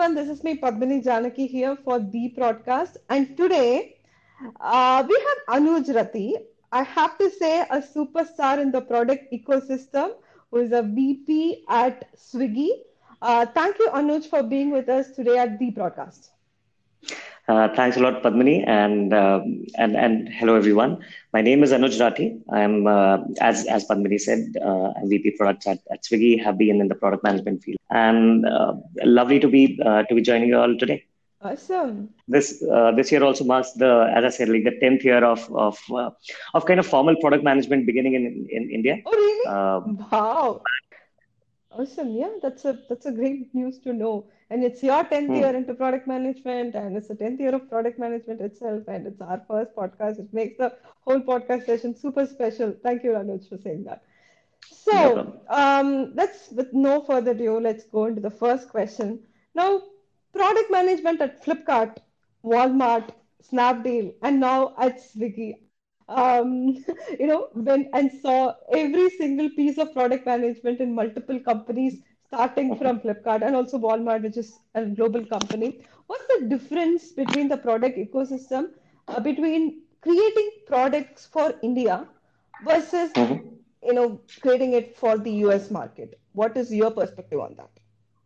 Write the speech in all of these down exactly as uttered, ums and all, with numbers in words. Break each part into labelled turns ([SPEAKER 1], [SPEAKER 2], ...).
[SPEAKER 1] everyone. This is me, Padmini Janaki, here for the podcast. And today uh, we have Anuj Rati. I have to say, a superstar in the product ecosystem who is a V P at Swiggy. Uh, thank you, Anuj, for being with us today at the broadcast.
[SPEAKER 2] Uh, thanks a lot, Padmini, and um and and hello everyone. My name is Anuj Rathi. I'm uh, as as Padmini said, uh, I'm V P products at, at Swiggy. Have been in the product management field, and uh, lovely to be uh, to be joining you all today.
[SPEAKER 1] Awesome.
[SPEAKER 2] This uh, this year also marks the, as I said, like the tenth year of of uh, of kind of formal product management beginning in in India.
[SPEAKER 1] Oh, really?
[SPEAKER 2] Uh,
[SPEAKER 1] Wow. Awesome. Yeah, that's a that's a great news to know. And it's your tenth year
[SPEAKER 2] hmm,
[SPEAKER 1] into product management, and it's the tenth year of product management itself, and it's our first podcast. It makes the whole podcast session super special. Thank you, Anuj, for saying that.
[SPEAKER 2] no
[SPEAKER 1] So,
[SPEAKER 2] problem.
[SPEAKER 1] um, let's, with no further ado, let's go into the first question. Now, product management at Flipkart, Walmart, Snapdeal, and now at Swiggy. Um, you know, when and saw every single piece of product management in multiple companies, starting from Flipkart and also Walmart, which is a global company. What's the difference between the product ecosystem, uh, between creating products for India versus
[SPEAKER 2] Mhm.
[SPEAKER 1] you know, creating it for the U S market? What is your perspective on that?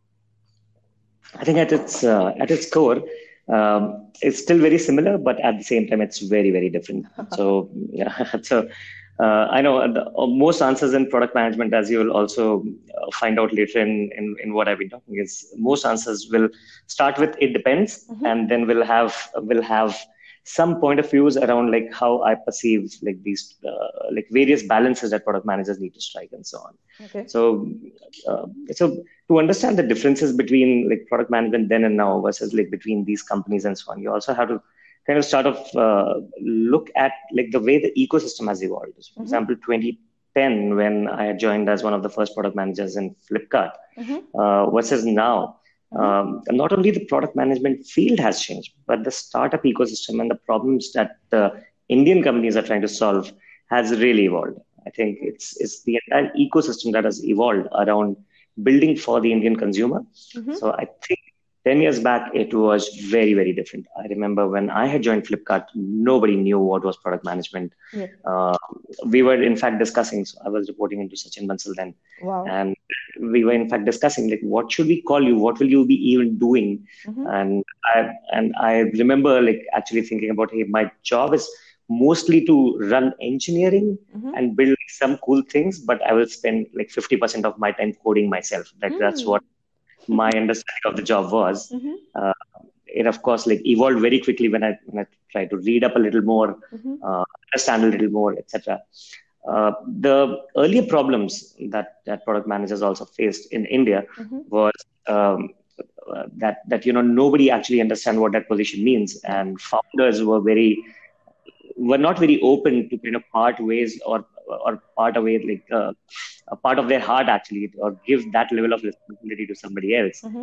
[SPEAKER 2] I think at its uh, at its core, um, it's still very similar, but at the same time, it's very very different. So, yeah, so uh, I know the, uh, most answers in product management, as you will also uh, find out later in, in in what I've been talking, is most answers will start with it depends,
[SPEAKER 1] Hmm.
[SPEAKER 2] and then we'll have will have some point of views around like how I perceive like these uh, like various balances that product managers need to strike and so on.
[SPEAKER 1] Okay.
[SPEAKER 2] So, uh, so to understand the differences between like product management then and now versus like between these companies and so on, you also have to kind of start off uh, look at like the way the ecosystem has evolved. So for
[SPEAKER 1] Hmm.
[SPEAKER 2] example, twenty ten when I had joined as one of the first product managers in Flipkart
[SPEAKER 1] Hmm.
[SPEAKER 2] uh, versus now.
[SPEAKER 1] Hmm.
[SPEAKER 2] Um, not only the product management field has changed, but the startup ecosystem and the problems that the Indian companies are trying to solve has really evolved. I think it's it's the entire ecosystem that has evolved around building for the Indian consumer.
[SPEAKER 1] Hmm.
[SPEAKER 2] So I think ten years back, it was very, very different. I remember when I had joined Flipkart, nobody knew what was product management.
[SPEAKER 1] Yeah.
[SPEAKER 2] Uh, we were, in fact, discussing, so I was reporting into Sachin Bansal then,
[SPEAKER 1] Wow.
[SPEAKER 2] and we were, in fact, discussing, like, what should we call you? What will you be even doing?
[SPEAKER 1] Hmm.
[SPEAKER 2] And I, and I remember, like, actually thinking about, hey, my job is mostly to run engineering
[SPEAKER 1] Hmm.
[SPEAKER 2] and build some cool things, but I will spend like fifty percent of my time coding myself. That that's
[SPEAKER 1] Hmm.
[SPEAKER 2] what my understanding of the job was.
[SPEAKER 1] Hmm.
[SPEAKER 2] Uh, it of course like evolved very quickly when I when I tried to read up a little more,
[SPEAKER 1] Hmm.
[SPEAKER 2] uh, understand a little more, et cetera. Uh, the earlier problems that that product managers also faced in India
[SPEAKER 1] Hmm.
[SPEAKER 2] was um, uh, that that you know nobody actually understand what that position means,
[SPEAKER 1] Yeah.
[SPEAKER 2] and founders were very were not very open to kind of part ways or or part away like uh, a part of their heart actually or give that level of responsibility to somebody else.
[SPEAKER 1] Hmm.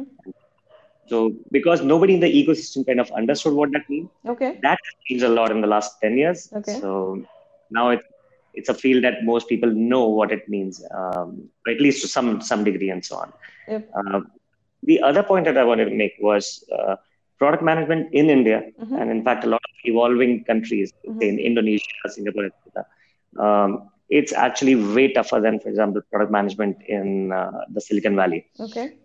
[SPEAKER 2] So because nobody in the ecosystem kind of understood what that means,
[SPEAKER 1] Okay.
[SPEAKER 2] that has changed a lot in the last ten years.
[SPEAKER 1] Okay.
[SPEAKER 2] So now it's it's a field that most people know what it means, um, at least to some some degree and so on.
[SPEAKER 1] Yep.
[SPEAKER 2] Uh, the other point that I wanted to make was uh, product management in India,
[SPEAKER 1] Hmm.
[SPEAKER 2] and in fact, a lot of evolving countries, say
[SPEAKER 1] Hmm.
[SPEAKER 2] in Indonesia, Singapore, et cetera. Um, it's actually way tougher than, for example, product management in uh, the Silicon Valley.
[SPEAKER 1] Okay.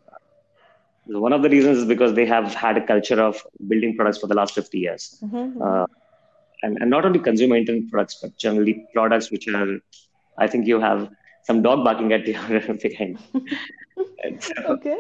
[SPEAKER 2] So one of the reasons is because they have had a culture of building products for the last fifty years.
[SPEAKER 1] Hmm. Hmm.
[SPEAKER 2] Uh, and, and not only consumer internet products, but generally products which are, I think you have some dog barking at you behind. And so,
[SPEAKER 1] Okay.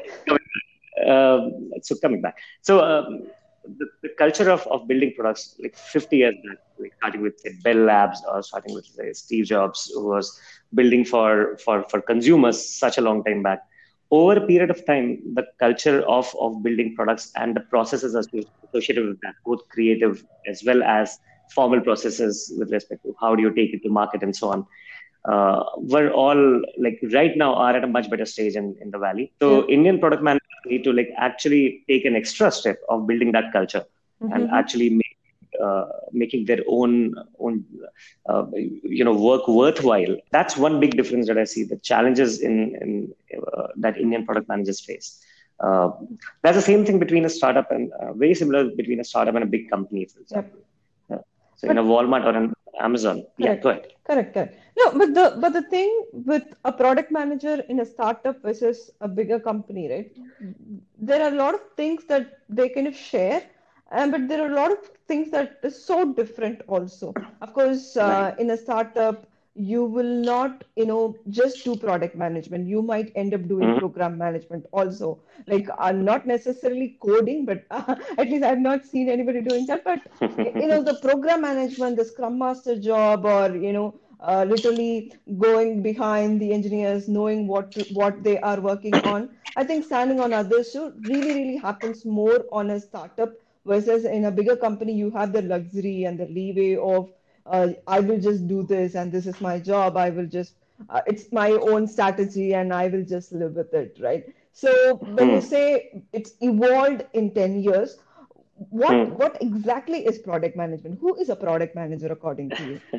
[SPEAKER 2] Um, so coming back, so um, the, the culture of, of building products like fifty years back, like starting with say, Bell Labs or starting with say, Steve Jobs, who was building for, for, for consumers such a long time back. Over a period of time, the culture of, of building products and the processes associated with that, both creative as well as formal processes with respect to how do you take it to market and so on, uh, were all like right now are at a much better stage in, in the valley. So
[SPEAKER 1] Yep.
[SPEAKER 2] Indian product managers need to like actually take an extra step of building that culture and
[SPEAKER 1] Hmm.
[SPEAKER 2] actually make, uh, making their own own uh, you know work worthwhile. That's one big difference that I see. The challenges in in uh, that Indian product managers face. Uh, that's the same thing between a startup and uh, very similar between a startup and a big company, for
[SPEAKER 1] Yep.
[SPEAKER 2] example. Uh, so in
[SPEAKER 1] But
[SPEAKER 2] a Walmart or an Amazon, yeah,
[SPEAKER 1] correct,
[SPEAKER 2] go ahead.
[SPEAKER 1] correct, correct. No, but the but the thing with a product manager in a startup versus a bigger company, right? There are a lot of things that they kind of share, and but there are a lot of things that is so different also. Of course,
[SPEAKER 2] Right.
[SPEAKER 1] uh, in a startup, you will not, you know, just do product management. You might end up doing
[SPEAKER 2] Mhm.
[SPEAKER 1] program management also. Like, uh, not necessarily coding, but uh, at least I've not seen anybody doing that. But you know, the program management, the scrum master job, or you know, uh, literally going behind the engineers, knowing what to, what they are working on. I think standing on others should really, really happens more on a startup versus in a bigger company. You have the luxury and the leeway of uh, I will just do this and this is my job. I will just uh, it's my own strategy and I will just live with it, right? So when you
[SPEAKER 2] Hmm.
[SPEAKER 1] say it's evolved in ten years, what
[SPEAKER 2] Hmm.
[SPEAKER 1] what exactly is product management? Who is a product manager according to you?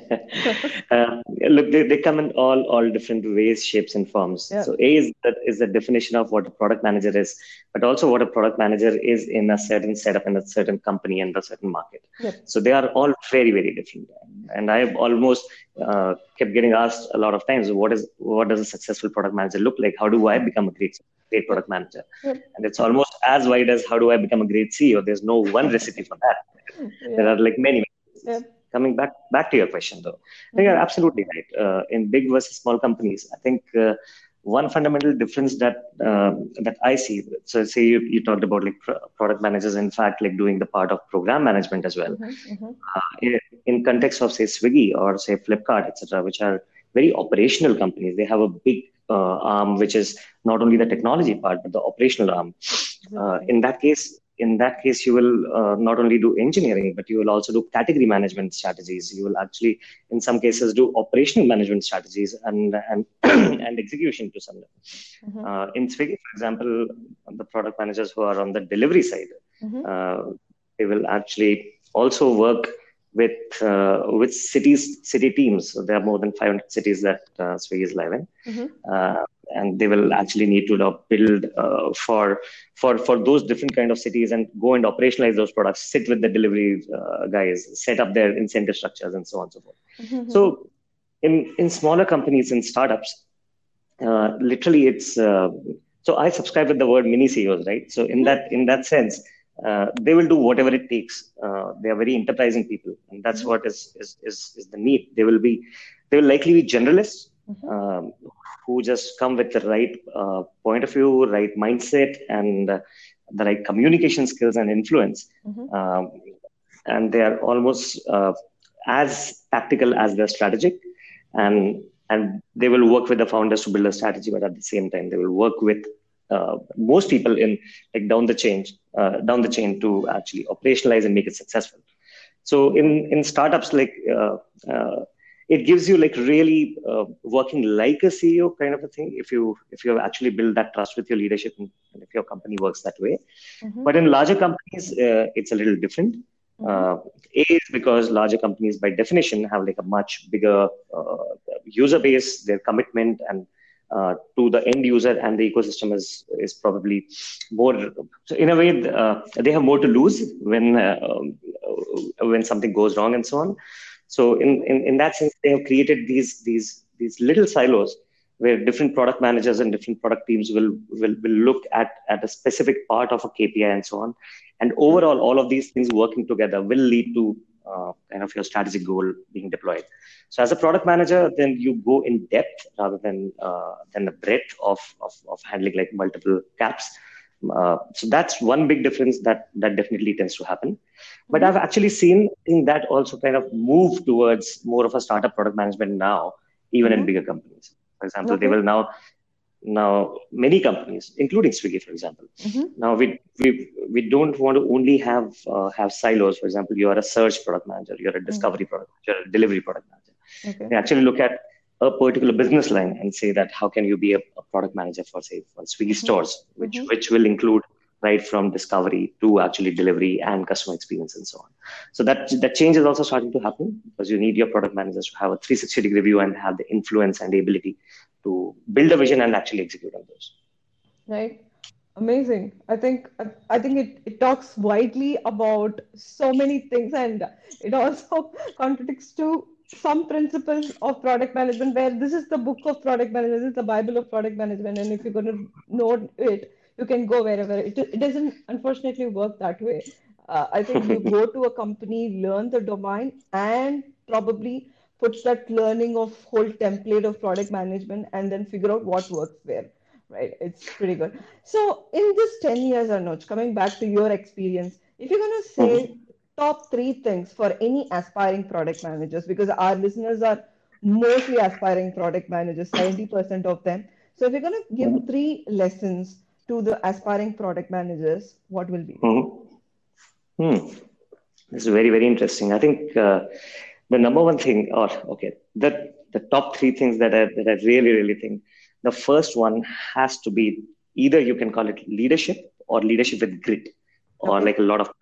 [SPEAKER 2] Uh, look, they, they come in all all different ways, shapes, and forms.
[SPEAKER 1] Yeah.
[SPEAKER 2] So A is that is the definition of what a product manager is, but also what a product manager is in a certain setup in a certain company and a certain market.
[SPEAKER 1] Yep.
[SPEAKER 2] So they are all very very different. And I've almost uh, kept getting asked a lot of times, what is what does a successful product manager look like? How do I become a great great
[SPEAKER 1] Yep.
[SPEAKER 2] product manager?
[SPEAKER 1] Yep.
[SPEAKER 2] And it's almost as wide as how do I become a great C E O? There's no one recipe for that. There
[SPEAKER 1] Yeah.
[SPEAKER 2] are like many.
[SPEAKER 1] Yep.
[SPEAKER 2] Coming back back to your question, though, I think you're
[SPEAKER 1] Mm-hmm.
[SPEAKER 2] absolutely right. Uh, in big versus small companies, I think uh, one fundamental difference that uh, that I see. So, say you, you talked about like pro- product managers, in fact, like doing the part of program management as well.
[SPEAKER 1] Mm-hmm. Mm-hmm.
[SPEAKER 2] Uh, in, in context of say Swiggy or say Flipkart, et cetera, which are very operational companies, they have a big uh, arm which is not only the technology part but the operational arm. Uh,
[SPEAKER 1] Exactly.
[SPEAKER 2] in that case, in that case, you will uh, not only do engineering, but you will also do category management strategies. You will actually, in some cases, do operational management strategies and and and execution to some level.
[SPEAKER 1] Mm-hmm.
[SPEAKER 2] Uh, in Swiggy, for example, the product managers who are on the delivery side,
[SPEAKER 1] Mm-hmm.
[SPEAKER 2] uh, they will actually also work with uh, with cities city teams. So there are more than five hundred cities that uh, Swiggy is live in.
[SPEAKER 1] Mm-hmm.
[SPEAKER 2] Uh, and they will actually need to you know, build uh, for for for those different kind of cities and go and operationalize those products, sit with the delivery uh, guys, set up their incentive structures and so on and so forth.
[SPEAKER 1] Mm-hmm.
[SPEAKER 2] So in in smaller companies and startups, uh, literally it's uh, so I subscribe with the word mini C E Os, right? So in that in that sense, uh, they will do whatever it takes. Uh, they are very enterprising people, and that's
[SPEAKER 1] Mm-hmm.
[SPEAKER 2] what is is is, is the need. They will be they will likely be generalists.
[SPEAKER 1] Mm-hmm.
[SPEAKER 2] Um, who just come with the right uh, point of view, right mindset, and uh, the right communication skills and influence.
[SPEAKER 1] Mm-hmm.
[SPEAKER 2] Um, and they are almost uh, as tactical as they're strategic, and and they will work with the founders to build a strategy, but at the same time they will work with uh, most people in like down the chain uh, down the chain to actually operationalize and make it successful. So in in startups, like uh, uh, it gives you like really uh, working like a C E O kind of a thing if you if you have actually built that trust with your leadership and, and if your company works that way.
[SPEAKER 1] Mm-hmm.
[SPEAKER 2] But in larger companies, uh, it's a little different.
[SPEAKER 1] Mm-hmm.
[SPEAKER 2] Uh, a is because larger companies, by definition, have like a much bigger uh, user base. Their commitment and uh, to the end user and the ecosystem is is probably more. So in a way, uh, they have more to lose when uh, um, when something goes wrong and so on. So in, in in that sense, they have created these these these little silos where different product managers and different product teams will will, will look at, at a specific part of a K P I and so on. And overall, all of these things working together will lead to uh, kind of your strategic goal being deployed. So as a product manager, then you go in depth rather than uh, than the breadth of, of, of handling like multiple caps. Uh, so that's one big difference that that definitely tends to happen. But
[SPEAKER 1] Mm-hmm.
[SPEAKER 2] I've actually seen, seen that also kind of move towards more of a startup product management now, even in
[SPEAKER 1] Mm-hmm.
[SPEAKER 2] bigger companies. For example, they
[SPEAKER 1] Okay.
[SPEAKER 2] will now now many companies, including Swiggy, for example.
[SPEAKER 1] Mm-hmm.
[SPEAKER 2] Now we we we don't want to only have uh, have silos. For example, you are a search product manager, you're a
[SPEAKER 1] Mm.
[SPEAKER 2] discovery product, you're a delivery product manager.
[SPEAKER 1] Okay.
[SPEAKER 2] They actually look at a particular business line and say that how can you be a, a product manager for say for Swiggy
[SPEAKER 1] Mm-hmm.
[SPEAKER 2] stores, which
[SPEAKER 1] Mm-hmm.
[SPEAKER 2] which will include right from discovery to actually delivery and customer experience and so on. So that that change is also starting to happen because you need your product managers to have a three sixty degree view and have the influence and the ability to build a vision and actually execute on those.
[SPEAKER 1] Right. Amazing. I think I, I think it, it talks widely about so many things, and it also contradicts to some principles of product management where this is the book of product management, this is the Bible of product management, and if you're going to know it, you can go wherever. It, it doesn't unfortunately work that way. Uh, I think you go to a company, learn the domain, and probably put that learning of whole template of product management, and then figure out what works where. Right, it's pretty good. So, in this ten years, Anuj, coming back to your experience, if you're going to say
[SPEAKER 2] Mhm.
[SPEAKER 1] top three things for any aspiring product managers, because our listeners are mostly aspiring product managers, seventy percent of them. So, if you're going to give
[SPEAKER 2] Mhm.
[SPEAKER 1] three lessons to the aspiring product managers, what will be?
[SPEAKER 2] Mhm. Hmm. This is very, very interesting. I think uh, the number one thing, or okay, the the top three things that I that I really, really think. The first one has to be either you can call it leadership or leadership with grit, or
[SPEAKER 1] Okay.
[SPEAKER 2] like a lot of.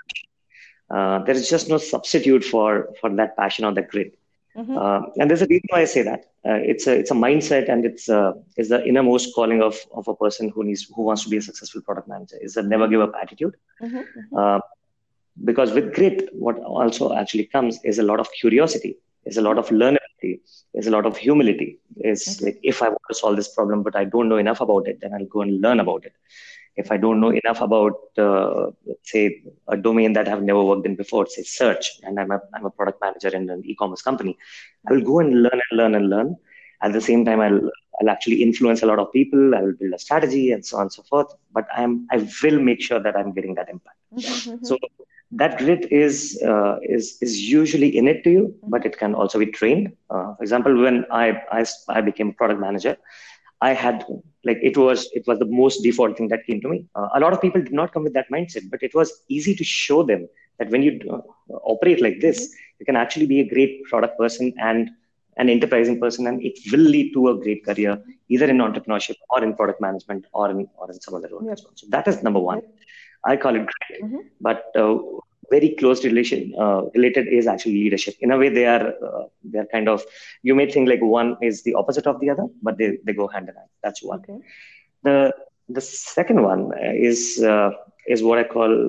[SPEAKER 2] Uh, there is just no substitute for for that passion or that grit.
[SPEAKER 1] Mm-hmm.
[SPEAKER 2] Uh, and there's a reason why I say that. Uh, it's a it's a mindset, and it's uh, is the innermost calling of of a person who needs who wants to be a successful product manager. Is a never
[SPEAKER 1] Mm-hmm.
[SPEAKER 2] give up attitude.
[SPEAKER 1] Mm-hmm.
[SPEAKER 2] Uh, because with grit, what also actually comes is a lot of curiosity, is a lot
[SPEAKER 1] Mm-hmm.
[SPEAKER 2] of learnability, is a lot of humility. Is
[SPEAKER 1] Okay.
[SPEAKER 2] like if I want to solve this problem, but I don't know enough about it, then I'll go and learn about it. If I don't know enough about, uh, say, a domain that I've never worked in before, say search, and I'm a, I'm a product manager in an e-commerce company, I will
[SPEAKER 1] Okay.
[SPEAKER 2] go and learn and learn and learn. At the same time, I'll, I'll actually influence a lot of people. I will build a strategy and so on and so forth. But I'm, I will make sure that I'm getting that impact.
[SPEAKER 1] Mm-hmm.
[SPEAKER 2] So that grit is uh, is is usually innate to you, but
[SPEAKER 1] Mm-hmm.
[SPEAKER 2] it can also be trained. Uh, for example, when I, I I became product manager, I had like it was it was the most default thing that came to me. Uh, a lot of people did not come with that mindset, but it was easy to show them that when you uh, operate like
[SPEAKER 1] Mm-hmm.
[SPEAKER 2] this, you can actually be a great product person and an enterprising person, and it will lead to a great career either in entrepreneurship or in product management or in or in some other role and so
[SPEAKER 1] Yep.
[SPEAKER 2] on. So that is number one.
[SPEAKER 1] Yep.
[SPEAKER 2] I call it grit,
[SPEAKER 1] Mm-hmm.
[SPEAKER 2] but uh, very close relation uh, related is actually leadership. In a way, they are uh, they are kind of, you may think like one is the opposite of the other, but they, they go hand in hand. That's one.
[SPEAKER 1] Okay.
[SPEAKER 2] The the second one is uh, is what I call,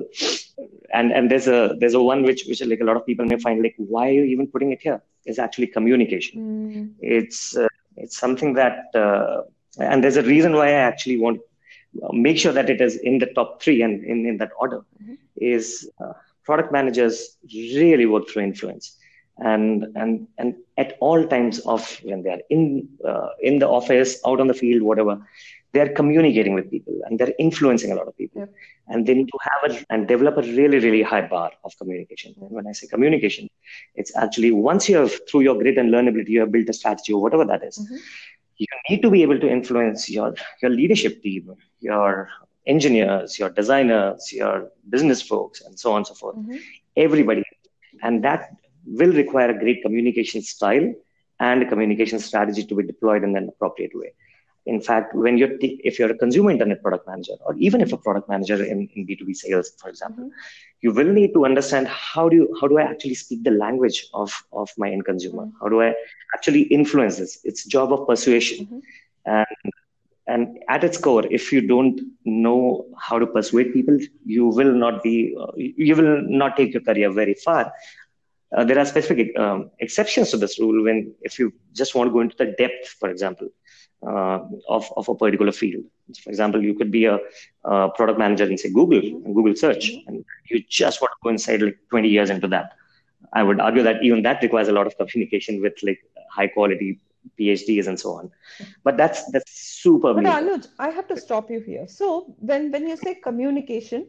[SPEAKER 2] and and there's a there's a one which which like a lot of people may find like why are you even putting it here? Is actually communication.
[SPEAKER 1] Mm.
[SPEAKER 2] It's uh, it's something that uh, and there's a reason why I actually want uh, make sure that it is in the top three and in, in that order
[SPEAKER 1] Mm-hmm.
[SPEAKER 2] is uh, product managers really work through influence and and and at all times of when they are in uh, in the office out on the field whatever they are communicating with people and they're influencing a lot of people
[SPEAKER 1] Yep.
[SPEAKER 2] and they need to have a, and develop a really really high bar of communication. And
[SPEAKER 1] Yep.
[SPEAKER 2] when I say communication, it's actually once you have through your grit and learnability you have built a strategy or whatever that is,
[SPEAKER 1] Mm-hmm.
[SPEAKER 2] you need to be able to influence your your leadership team, your engineers, your designers, your business folks, and so on and so forth.
[SPEAKER 1] Mm-hmm.
[SPEAKER 2] Everybody, and that will require a great communication style and a communication strategy to be deployed in an appropriate way. In fact, when you're t- if you're a consumer internet product manager, or even if a product manager in, in B two B sales, for example,
[SPEAKER 1] Mm-hmm.
[SPEAKER 2] you will need to understand how do you how do I actually speak the language of of my end consumer? How do I actually influence this? It's job of persuasion.
[SPEAKER 1] Mm-hmm.
[SPEAKER 2] And and at its core, if you don't know how to persuade people, you will not be uh, you will not take your career very far. Uh, there are specific um, exceptions to this rule when if you just want to go into the depth, for example, uh, of, of a particular field. For example, you could be a, a product manager in say Google
[SPEAKER 1] Mm-hmm.
[SPEAKER 2] and Google search,
[SPEAKER 1] Mm-hmm.
[SPEAKER 2] and you just want to go inside like twenty years into that. I would argue that even that requires a lot of communication with like high quality PhDs and so on. But that's that's
[SPEAKER 1] But
[SPEAKER 2] superbly important.
[SPEAKER 1] Anuj, I have to stop you here. So when when you say communication,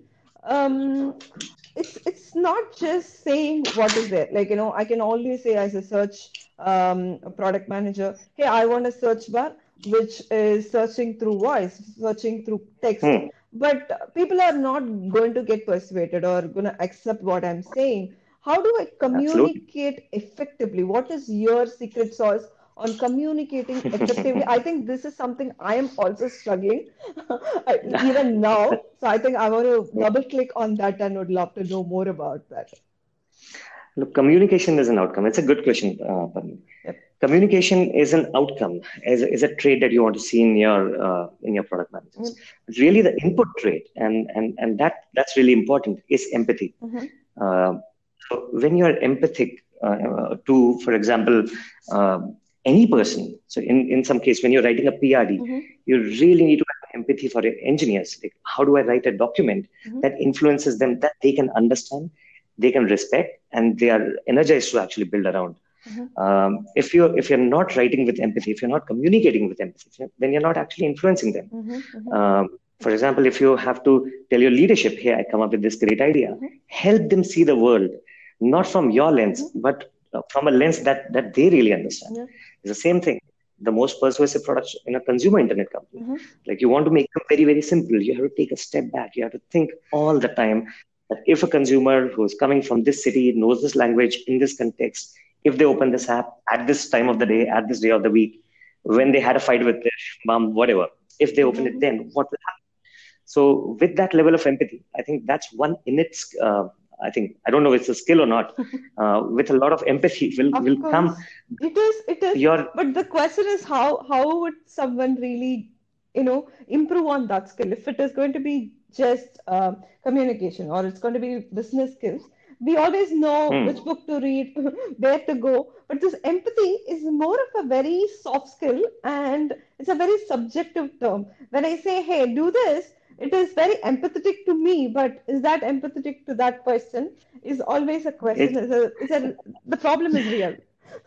[SPEAKER 1] um, it's it's not just saying what is there. Like, you know, I can always say as a search um, a product manager, hey, I want a search bar which is searching through voice, searching through text.
[SPEAKER 2] Hmm,
[SPEAKER 1] But people are not going to get persuaded or going to accept what I'm saying. How do I
[SPEAKER 2] absolutely.
[SPEAKER 1] communicate effectively? What is your secret sauce on communicating effectively? I think this is something I am also struggling even now. So I think I want to double click on that and would love to know more about that.
[SPEAKER 2] Look, communication is an outcome. It's a good question, uh, Padma. communication is an outcome, is, is a trait that you want to see in your uh, in your product managers.
[SPEAKER 1] Yep.
[SPEAKER 2] But really, the input trait, and and and that that's really important, is empathy.
[SPEAKER 1] Mm-hmm.
[SPEAKER 2] Uh, so when you are empathic uh, to, for example, uh, any person. So in in some case, when you're writing a P R D,
[SPEAKER 1] Mm-hmm.
[SPEAKER 2] you really need to have empathy for your engineers. Like, how do I write a document
[SPEAKER 1] Mm-hmm.
[SPEAKER 2] that influences them, that they can understand, they can respect, and they are energized to actually build around.
[SPEAKER 1] Mm-hmm.
[SPEAKER 2] Um, if you're if you're not writing with empathy, if you're not communicating with empathy, then you're not actually influencing them.
[SPEAKER 1] Mm-hmm. Mm-hmm.
[SPEAKER 2] Um, for example, if you have to tell your leadership, "Hey, I come up with this great idea,"
[SPEAKER 1] Mm-hmm.
[SPEAKER 2] help them see the world not from your lens,
[SPEAKER 1] Mm-hmm.
[SPEAKER 2] but uh, from a lens that that they really understand.
[SPEAKER 1] Yeah.
[SPEAKER 2] It's the same thing. The most persuasive products in a consumer internet company,
[SPEAKER 1] Mm-hmm.
[SPEAKER 2] like, you want to make them very very simple. You have to take a step back. You have to think all the time that if a consumer who's coming from this city knows this language in this context, if they open this app at this time of the day, at this day of the week, when they had a fight with their mom, whatever, if they open it,
[SPEAKER 1] Mm-hmm.
[SPEAKER 2] then what will happen? So with that level of empathy, I think that's one in its. Uh, I think I don't know if it's a skill or not. Uh, with a lot of empathy, will
[SPEAKER 1] Of
[SPEAKER 2] will come
[SPEAKER 1] course, it is. It is.
[SPEAKER 2] your.
[SPEAKER 1] But the question is, how how would someone really, you know, improve on that skill? If it is going to be just um, communication, or it's going to be business skills, we always know which
[SPEAKER 2] Hmm,
[SPEAKER 1] book to read, where to go. But this empathy is more of a very soft skill, and it's a very subjective term. When I say, "Hey, do this," it is very empathetic to me, but is that empathetic to that person? Is always a question.
[SPEAKER 2] it
[SPEAKER 1] Is a, is a, the problem is real.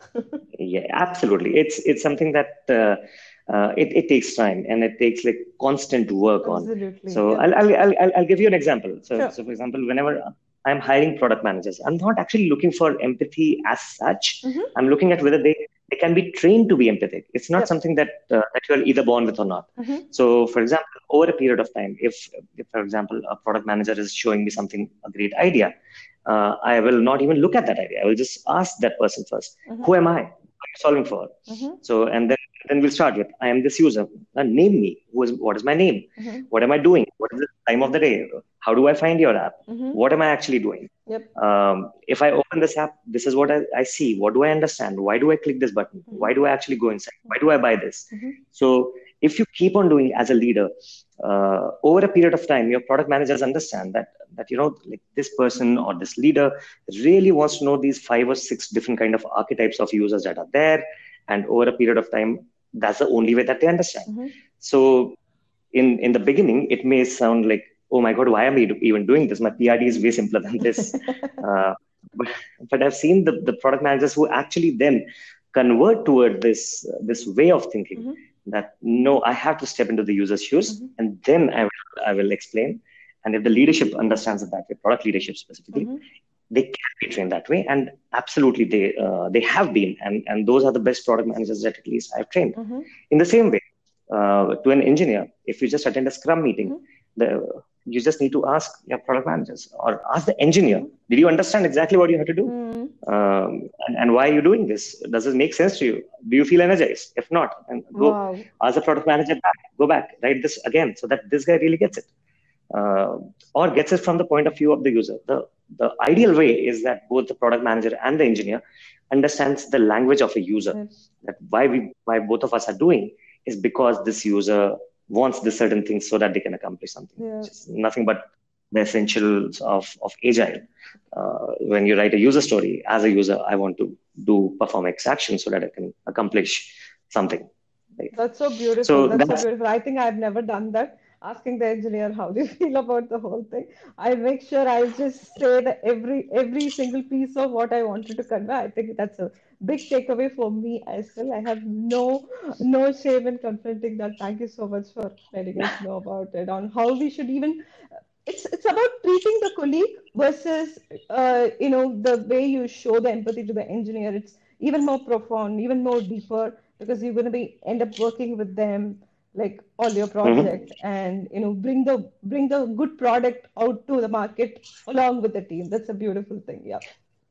[SPEAKER 2] Yeah, absolutely. It's it's something that uh, uh, it it takes time, and it takes like constant work on.
[SPEAKER 1] Absolutely.
[SPEAKER 2] So
[SPEAKER 1] Yep.
[SPEAKER 2] I'll I'll I'll, I'll I'll give you an example. So
[SPEAKER 1] Sure.
[SPEAKER 2] so for example, whenever I'm hiring product managers, I'm not actually looking for empathy as such.
[SPEAKER 1] Mm-hmm.
[SPEAKER 2] I'm looking at whether they they can be trained to be empathic. It's not
[SPEAKER 1] Yep.
[SPEAKER 2] something that uh, that you're either born with or not.
[SPEAKER 1] Mm-hmm.
[SPEAKER 2] So for example, over a period of time, if, if for example a product manager is showing me something, a great idea, uh, I will not even look at that idea. I will just ask that person first,
[SPEAKER 1] Mm-hmm.
[SPEAKER 2] who am I? What are you solving for?
[SPEAKER 1] Mm-hmm.
[SPEAKER 2] So, and then then we'll start with, I am this user. Uh, name me. Who is what is my name?
[SPEAKER 1] Mm-hmm.
[SPEAKER 2] What am I doing? What is the time of the day? How do I find your app?
[SPEAKER 1] Mm-hmm.
[SPEAKER 2] What am I actually doing?
[SPEAKER 1] Yep.
[SPEAKER 2] Um, if I open this app, this is what I, I see. What do I understand? Why do I click this button?
[SPEAKER 1] Mm-hmm.
[SPEAKER 2] Why do I actually go inside? Why do I buy this?
[SPEAKER 1] Mm-hmm.
[SPEAKER 2] So if you keep on doing as a leader, uh, over a period of time, your product managers understand that that you know, like, this person or this leader really wants to know these five or six different kind of archetypes of users that are there, and over a period of time, that's the only way that they understand.
[SPEAKER 1] Mm-hmm.
[SPEAKER 2] So in in the beginning, it may sound like, oh my god, why am I even doing this? My P R D is way simpler than this. Uh, but, but I've seen the, the product managers who actually then convert toward this uh, this way of thinking,
[SPEAKER 1] Mm-hmm.
[SPEAKER 2] that no, I have to step into the user's shoes,
[SPEAKER 1] Mm-hmm.
[SPEAKER 2] and then I will I will explain. And if the leadership understands it that way, product leadership specifically,
[SPEAKER 1] Mm-hmm.
[SPEAKER 2] they can be trained that way, and absolutely they uh, they have been, and and those are the best product managers that at least I've trained.
[SPEAKER 1] Mm-hmm.
[SPEAKER 2] In the same way, uh, to an engineer, if you just attend a Scrum meeting,
[SPEAKER 1] Mm-hmm.
[SPEAKER 2] the you just need to ask your product managers or ask the engineer,
[SPEAKER 1] Mm-hmm.
[SPEAKER 2] did you understand exactly what you have to do?
[SPEAKER 1] Mm-hmm.
[SPEAKER 2] Um, and, and why are you doing this? Does this make sense to you? Do you feel energized? If not, then go
[SPEAKER 1] Wow.
[SPEAKER 2] ask the product manager back, go back, write this again so that this guy really gets it. Uh, or gets it from the point of view of the user. The the ideal way is that both the product manager and the engineer understands the language of a user.
[SPEAKER 1] Yep.
[SPEAKER 2] That why we why both of us are doing is because this user wants this certain things so that they can accomplish something.
[SPEAKER 1] Yeah.
[SPEAKER 2] Which is nothing but the essentials of, of agile. Uh, when you write a user story, as a user, I want to do perform X action so that I can accomplish something. Right?
[SPEAKER 1] That's so beautiful.
[SPEAKER 2] So
[SPEAKER 1] That's so
[SPEAKER 2] that's
[SPEAKER 1] beautiful. I think I've never done that. Asking the engineer how do you feel about the whole thing. I make sure I just say that every every single piece of what I wanted to convey. I think that's a big takeaway for me as well. I have no no shame in confronting that. Thank you so much for letting us know about it on how we should even. It's it's about treating the colleague versus uh, you know the way you show the empathy to the engineer. It's even more profound, even more deeper because you're going to be end up working with them like all your
[SPEAKER 2] Mhm.
[SPEAKER 1] project and you know bring the bring the good product out to the market along with the team. That's a beautiful thing. Yeah.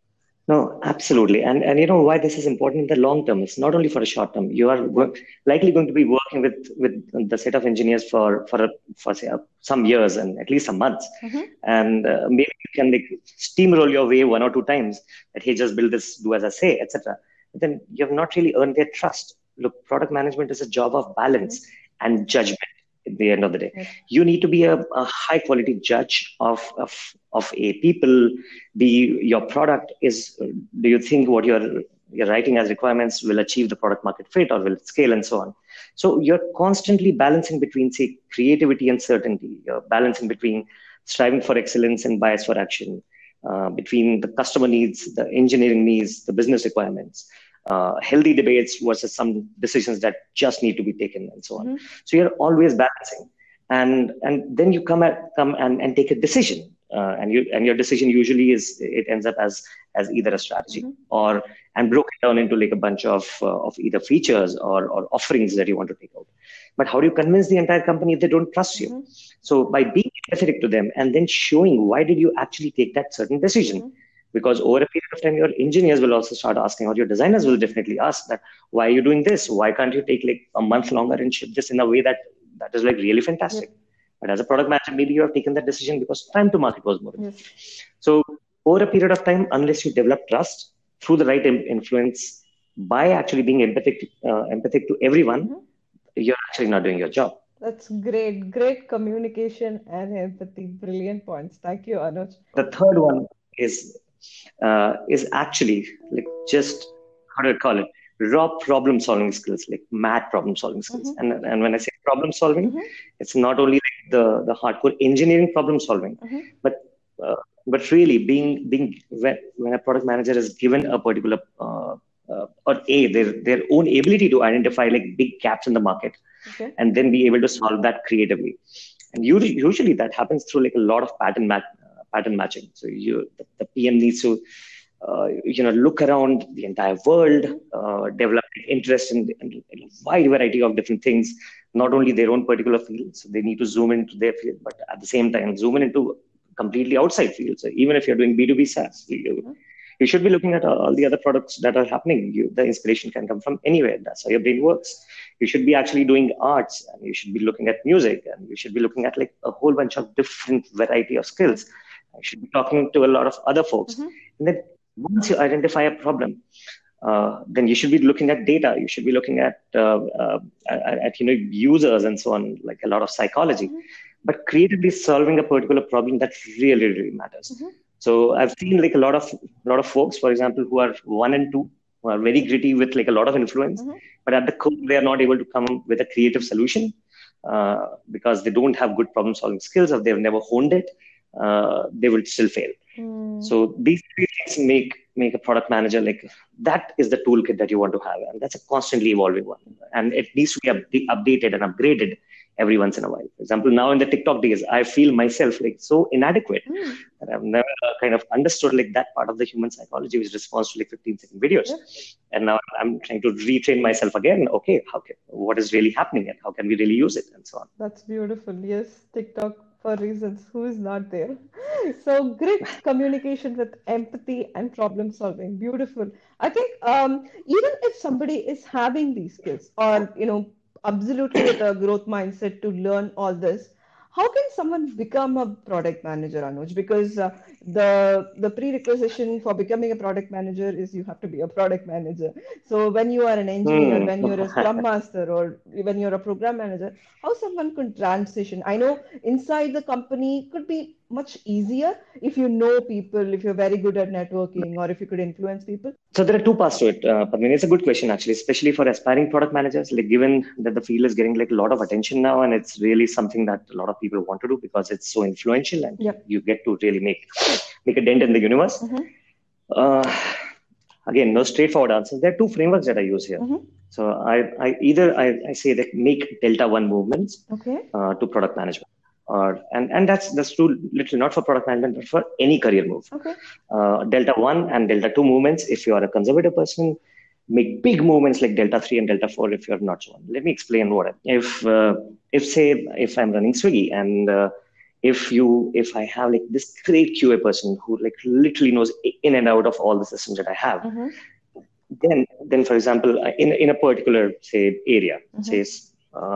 [SPEAKER 2] No, absolutely. And and you know why this is important in the long term? It's not only for a short term. You are
[SPEAKER 1] Yep.
[SPEAKER 2] wo- likely going to be working with with the set of engineers for for a, for say, uh, some years and at least some months,
[SPEAKER 1] Mm-hmm.
[SPEAKER 2] and uh, maybe you can like steamroll your way one or two times. That, hey, just build this, do as I say, et cetera. then you have not really earned their trust. Look, product management is a job of balance mm-hmm. and judgment. At the end of the day, yes. you need to be a, a high quality judge of, of of a people. Be your product is. Do you think what you're you're writing as requirements will achieve the product market fit, or will it scale, and so on? So you're constantly balancing between, say, creativity and certainty. You're balancing between striving for excellence and bias for action, uh, between the customer needs, the engineering needs, the business requirements. Uh, healthy debates versus some decisions that just need to be taken, and so on. Mm-hmm. So you're always balancing, and and then you come at come and, and take a decision, uh, and you and your decision usually is it ends up as as either a strategy mm-hmm. or and broken down into like a bunch of uh, of either features or or offerings that you want to take out. But how do you convince the entire company if they don't trust you? Mm-hmm. So by being empathetic to them and then showing why did you actually take that certain decision. Mm-hmm. Because over a period of time, your engineers will also start asking, or your designers will definitely ask that, why are you doing this? Why can't you take like a month longer and ship this in a way that, that is like really fantastic? Yes. But as a product manager, maybe you have taken that decision because time to market was more. Yes. So over a period of time, unless you develop trust through the right influence by actually being empathic, uh, empathic to everyone, mm-hmm. you're actually not doing your job.
[SPEAKER 1] That's great. Great communication and empathy. Brilliant points. Thank you, Anuj.
[SPEAKER 2] The third one is Uh, is actually like just how do I call it raw problem solving skills, like mad problem solving skills. Mm-hmm. And and when I say problem solving, mm-hmm. it's not only like the the hardcore engineering problem solving, mm-hmm. but uh, but really being being when, when a product manager is given a particular uh, uh, or a their their own ability to identify like big gaps in the market, okay. and then be able to solve that creatively. And usually, usually that happens through like a lot of pattern match. pattern matching. So you, the, the P M needs to, uh, you know, look around the entire world, uh, develop interest in, in, in a wide variety of different things, not only their own particular field. So they need to zoom into their field, but at the same time, zoom in into completely outside fields. So even if you're doing B two B SaaS, you, you should be looking at all the other products that are happening. You, the inspiration can come from anywhere. That's how your brain works. You should be actually doing arts, and you should be looking at music, and you should be looking at like a whole bunch of different variety of skills. I should be talking to a lot of other folks. Mm-hmm. And then once you identify a problem, uh, then you should be looking at data. You should be looking at, uh, uh, at, at you know users and so on, like a lot of psychology. Mm-hmm. But creatively solving a particular problem that really, really matters. Mm-hmm. So I've seen like a lot of a lot of folks, for example, who are one and two, who are very gritty with like a lot of influence, mm-hmm. but at the core they are not able to come with a creative solution uh, because they don't have good problem solving skills, or they've never honed it. Uh, they will still fail. Mm. So these three things make make a product manager like that is the toolkit that you want to have, and that's a constantly evolving one, and it needs to be up- updated and upgraded every once in a while. For example, now in the TikTok days, I feel myself like so inadequate mm. that I've never uh, kind of understood like that part of the human psychology which responds to like fifteen second videos, yeah. and now I'm trying to retrain myself again. Okay, how can, what is really happening, and how can we really use it, and so on.
[SPEAKER 1] That's beautiful. Yes, TikTok. For reasons, who is not there? So great communication with empathy and problem solving. Beautiful. I think um, even if somebody is having these skills, or you know, absolutely with a growth mindset to learn all this, how can someone become a product manager, Anuj? Because uh, the the prerequisition for becoming a product manager is you have to be a product manager. So when you are an engineer, mm. when you're a scrum master, or when you're a program manager, how someone could transition? I know inside the company could be much easier if you know people, if you're very good at networking, or if you could influence people.
[SPEAKER 2] So there are two parts to it, uh, Padmini. It's a good question, actually, especially for aspiring product managers. Like, given that the field is getting like a lot of attention now, and it's really something that a lot of people want to do because it's so influential, and yep. you get to really make make a dent in the universe. Mm-hmm. Uh, again, no straightforward answers. There are two frameworks that I use here. Mm-hmm. So I, I either I, I say that make delta one movements okay. uh, to product management. Or and, and that's that's true literally not for product management, but for any career move. Okay. Uh, delta one and delta two movements if you are a conservative person, make big movements like delta three and delta four if you're not so one. Let me explain what I, if uh, if say if I'm running Swiggy, and uh, if you if I have like this great Q A person who like literally knows in and out of all the systems that I have, mm-hmm. then then for example in in a particular say area, mm-hmm. say uh,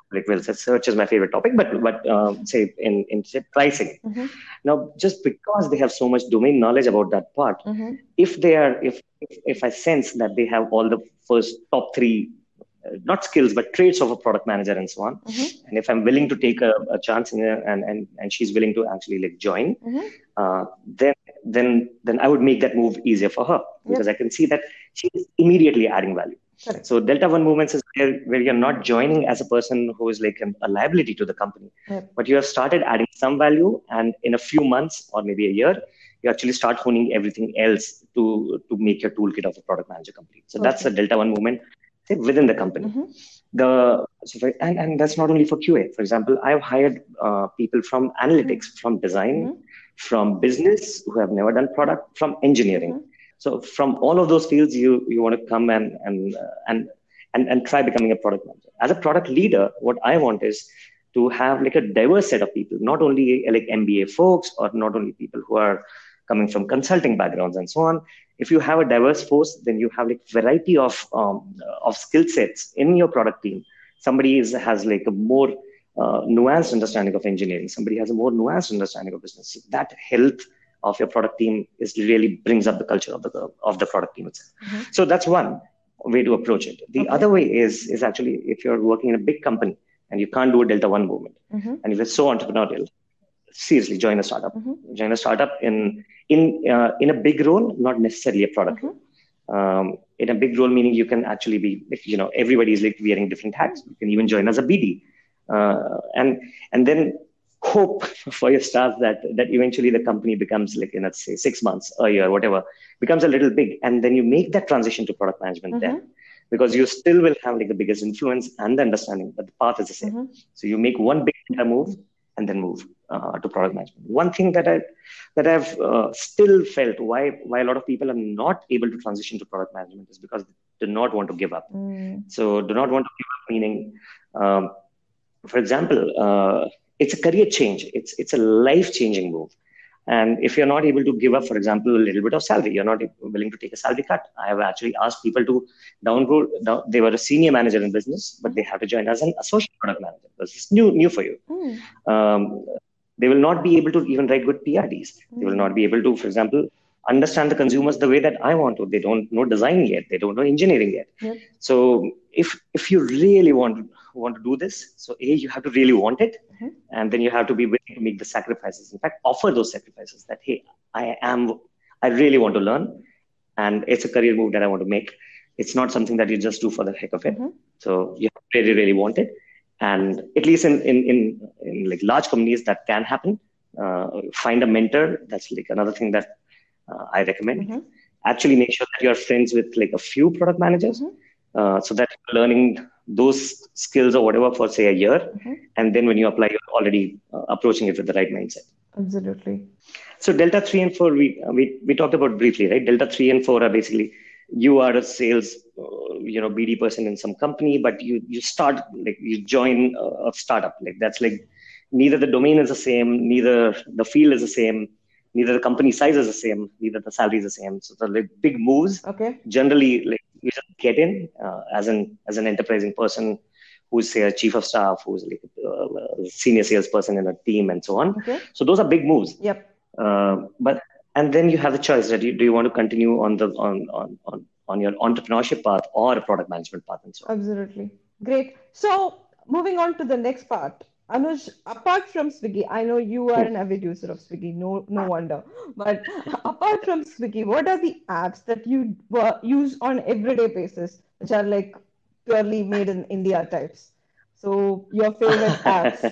[SPEAKER 2] like well, search is my favorite topic, but but um, say in in say pricing.
[SPEAKER 1] Mm-hmm.
[SPEAKER 2] Now, just because they have so much domain knowledge about that part,
[SPEAKER 1] Mm-hmm.
[SPEAKER 2] if they are if if, if I sense that they have all the first top three, uh, not skills but traits of a product manager and so on,
[SPEAKER 1] Mm-hmm.
[SPEAKER 2] and if I'm willing to take a, a chance in a, and and and she's willing to actually like join,
[SPEAKER 1] Mm-hmm.
[SPEAKER 2] uh, then then then I would make that move easier for her because
[SPEAKER 1] Yep.
[SPEAKER 2] I can see that she is immediately adding value.
[SPEAKER 1] Correct.
[SPEAKER 2] So Delta One movements is where, where you're not joining as a person who is like an, a liability to the company,
[SPEAKER 1] Yep.
[SPEAKER 2] but you have started adding some value, and in a few months or maybe a year, you actually start honing everything else to to make your toolkit of a product manager complete. So that's a
[SPEAKER 1] Perfect.
[SPEAKER 2] Delta One movement say, within the company.
[SPEAKER 1] Mm-hmm.
[SPEAKER 2] The so for, and, and that's not only for Q A. For example, I've hired uh, people from analytics, from design,
[SPEAKER 1] Mm-hmm.
[SPEAKER 2] from business who have never done product, from engineering.
[SPEAKER 1] Mm-hmm.
[SPEAKER 2] So from all of those fields, you you want to come and and uh, and and and try becoming a product manager. As a product leader, what I want is to have like a diverse set of people, not only like M B A folks or not only people who are coming from consulting backgrounds and so on. If you have a diverse force, then you have like variety of um, of skill sets in your product team. Somebody is has like a more uh, nuanced understanding of engineering. Somebody has a more nuanced understanding of business. So that health of your product team is really brings up the culture of the of the product team itself.
[SPEAKER 1] Mm-hmm.
[SPEAKER 2] So that's one way to approach it. The
[SPEAKER 1] Okay.
[SPEAKER 2] other way is is actually if you're working in a big company and you can't do a Delta One movement,
[SPEAKER 1] Mm-hmm.
[SPEAKER 2] and if you're so entrepreneurial, seriously join a startup.
[SPEAKER 1] Mm-hmm.
[SPEAKER 2] Join a startup in in uh, in a big role, not necessarily a product
[SPEAKER 1] Mm-hmm.
[SPEAKER 2] role. Um, in a big role, meaning you can actually be, like, you know, everybody is like wearing different hats. You can even join as a B D, uh, and and then hope for your staff that that eventually the company becomes like in let's say six months, a year, whatever, becomes a little big, and then you make that transition to product management
[SPEAKER 1] Mm-hmm.
[SPEAKER 2] then, because you still will have like the biggest influence and the understanding, but the path is the same.
[SPEAKER 1] Mm-hmm.
[SPEAKER 2] So you make one big move and then move uh, to product management. One thing that I that I've uh, still felt why why a lot of people are not able to transition to product management is because they do not want to give up.
[SPEAKER 1] Mm.
[SPEAKER 2] So do not want to give up, meaning, um, for example, uh, it's a career change. It's it's a life changing move. And if you're not able to give up, for example, a little bit of salary, you're not willing to take a salary cut. I have actually asked people to download. Down, they were a senior manager in business, but they have to join as an associate product manager because it's new new for you.
[SPEAKER 1] Mm.
[SPEAKER 2] Um, they will not be able to even write good P R Ds. They will not be able to, for example, understand the consumers the way that I want to. They don't know design yet. They don't know engineering yet.
[SPEAKER 1] Yep.
[SPEAKER 2] So if if you really want to want to do this, so A, you have to really want it,
[SPEAKER 1] Mm-hmm.
[SPEAKER 2] and then you have to be willing to make the sacrifices. In fact, offer those sacrifices that, hey, I am, I really want to learn, and it's a career move that I want to make. It's not something that you just do for the heck of it.
[SPEAKER 1] Mm-hmm.
[SPEAKER 2] So you really, really want it. And at least in, in, in, in like large companies, that can happen. Uh, find a mentor. That's like another thing that uh, I recommend.
[SPEAKER 1] Mm-hmm.
[SPEAKER 2] Actually, make sure that you're friends with like a few product managers,
[SPEAKER 1] Mm-hmm.
[SPEAKER 2] uh, so that you're learning those skills or whatever for say a year,
[SPEAKER 1] Mm-hmm.
[SPEAKER 2] and then when you apply, you're already uh, approaching it with the right mindset.
[SPEAKER 1] Absolutely.
[SPEAKER 2] So Delta three and four, we we we talked about briefly, right? Delta three and four are basically you are a sales, uh, you know, B D person in some company, but you you start like you join a, a startup. Like that's like neither the domain is the same, neither the field is the same, neither the company size is the same, neither the salary is the same. So the like big moves
[SPEAKER 1] Okay.
[SPEAKER 2] generally like you just get in uh, as an as an enterprising person who's say a chief of staff, who's like a, a senior salesperson in a team, and so on.
[SPEAKER 1] Okay.
[SPEAKER 2] So those are big moves.
[SPEAKER 1] Yep.
[SPEAKER 2] Uh, but and then you have the choice that you, do you want to continue on the on, on on on your entrepreneurship path or a product management path and so on.
[SPEAKER 1] Absolutely. Great. So moving on to the next part. Anuj, apart from Swiggy, I know you are
[SPEAKER 2] Hmm.
[SPEAKER 1] an avid user of Swiggy, no, no wonder. But apart from Swiggy, what are the apps that you uh, use on everyday basis, which are like purely made in India types? So your favorite apps.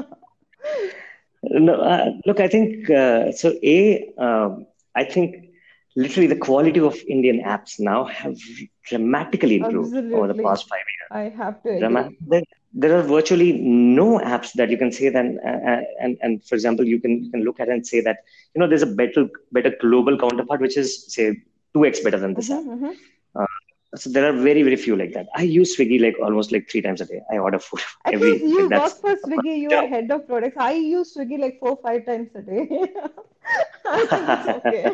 [SPEAKER 2] No, uh, look, I think uh, so. A, um, I think literally the quality of Indian apps now have dramatically improved over the
[SPEAKER 1] Absolutely.
[SPEAKER 2] past five
[SPEAKER 1] I have to
[SPEAKER 2] years.
[SPEAKER 1] agree.
[SPEAKER 2] Drama- There, there are virtually no apps that you can say that, uh, uh, and and for example, you can you can look at it and say that you know there's a better better global counterpart which is say two x better than this app.
[SPEAKER 1] Mm-hmm, mm-hmm.
[SPEAKER 2] Uh, so there are very very few like that. I use Swiggy like almost like three times a day. I order food
[SPEAKER 1] At
[SPEAKER 2] every
[SPEAKER 1] least
[SPEAKER 2] like
[SPEAKER 1] you
[SPEAKER 2] that's
[SPEAKER 1] work for Swiggy, you are head of products. I use Swiggy like four, five times a day. I think it's okay.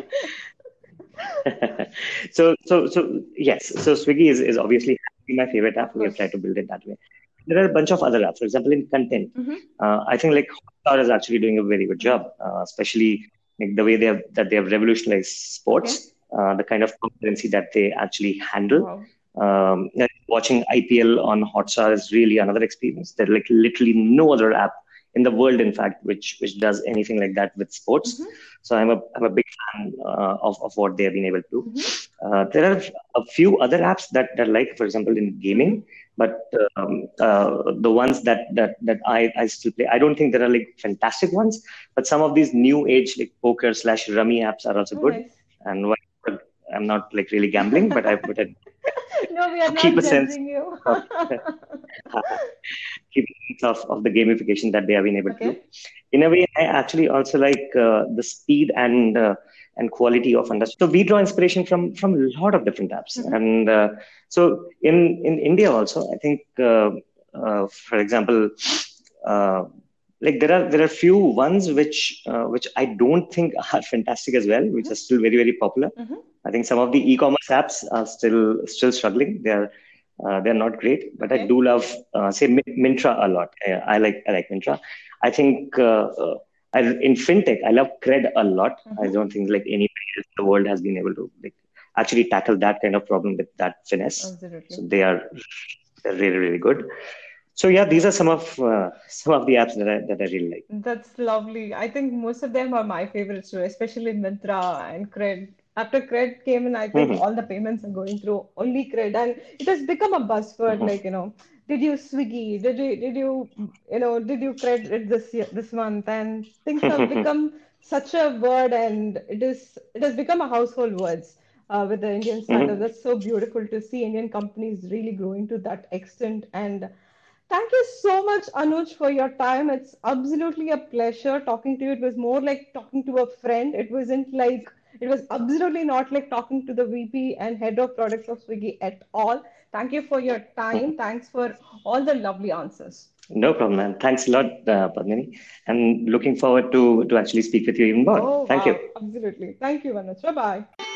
[SPEAKER 2] so so so yes, so Swiggy is, is obviously my favorite
[SPEAKER 1] Of
[SPEAKER 2] app. We have tried
[SPEAKER 1] course.
[SPEAKER 2] to build it that way. there are a bunch of other apps. For example, in content,
[SPEAKER 1] Mm-hmm.
[SPEAKER 2] uh, I think like Hotstar is actually doing a very good
[SPEAKER 1] Mm-hmm.
[SPEAKER 2] job, uh, especially like the way they have that they have revolutionized
[SPEAKER 1] Okay.
[SPEAKER 2] sports, uh, the kind of competency that they actually handle.
[SPEAKER 1] Wow.
[SPEAKER 2] Um, like watching I P L on Hotstar is really another experience. There's like literally no other app in the world, in fact, which which does anything like that with sports.
[SPEAKER 1] Mm-hmm.
[SPEAKER 2] So I'm a I'm a big fan uh, of of what they have been able to do.
[SPEAKER 1] Mm-hmm.
[SPEAKER 2] Uh, there are a few other apps that that like, for example, in
[SPEAKER 1] Mm-hmm.
[SPEAKER 2] gaming, but um, uh, the ones that that that I I still play, I don't think there are like fantastic ones, but some of these new age like poker slash rummy apps are also
[SPEAKER 1] Oh,
[SPEAKER 2] good.
[SPEAKER 1] nice.
[SPEAKER 2] And what, I'm not like really gambling, but I put it
[SPEAKER 1] No, we are
[SPEAKER 2] to keep
[SPEAKER 1] not
[SPEAKER 2] a sense
[SPEAKER 1] judging you.
[SPEAKER 2] of keep a sense of, of the gamification that they have been able to do.
[SPEAKER 1] Okay.
[SPEAKER 2] In a way, I actually also like uh, the speed and uh, and quality of understanding. So we draw inspiration from from a lot of different apps,
[SPEAKER 1] Mm-hmm.
[SPEAKER 2] and uh, so in in India also, I think, uh, uh, for example, uh, like there are there are few ones which uh, which I don't think are fantastic as well, which
[SPEAKER 1] Mm-hmm.
[SPEAKER 2] are still very very popular.
[SPEAKER 1] Mm-hmm.
[SPEAKER 2] I think some of the e-commerce apps are still still struggling. They are uh, they're not great, but I
[SPEAKER 1] Okay.
[SPEAKER 2] do love uh, say Myntra a lot. I, I like I like Myntra. I think uh, uh, I, in fintech I love Cred a lot. I
[SPEAKER 1] Mm-hmm.
[SPEAKER 2] don't think like anybody else in the world has been able to like actually tackle that kind of problem with that finesse. So
[SPEAKER 1] Absolutely.
[SPEAKER 2] they are they're really really good. So yeah, these are some of uh, some of the apps that I that I really like.
[SPEAKER 1] That's lovely. I think most of them are my favorites too, especially Myntra and Cred. After Cred came in, I think
[SPEAKER 2] Mm-hmm.
[SPEAKER 1] all the payments are going through only Cred, and it has become a buzzword.
[SPEAKER 2] Mm-hmm.
[SPEAKER 1] Like, you know, did you Swiggy? Did you did you you know did you credit this year, this month? And things have become such a word, and it is it has become a household words uh, with the Indian startups.
[SPEAKER 2] Mm-hmm.
[SPEAKER 1] That's so beautiful to see Indian companies really growing to that extent. And thank you so much, Anuj, for your time. It's absolutely a pleasure talking to you. It was more like talking to a friend. It wasn't like, it was absolutely not like talking to the V P and head of products of Swiggy at all. Thank you for your time. Thanks for all the lovely answers.
[SPEAKER 2] No problem, man. Thanks a lot, uh, Padmini, and looking forward to to actually speak with you even more.
[SPEAKER 1] Oh,
[SPEAKER 2] Thank you.
[SPEAKER 1] wow. Absolutely. Thank you, Anuj. Bye bye.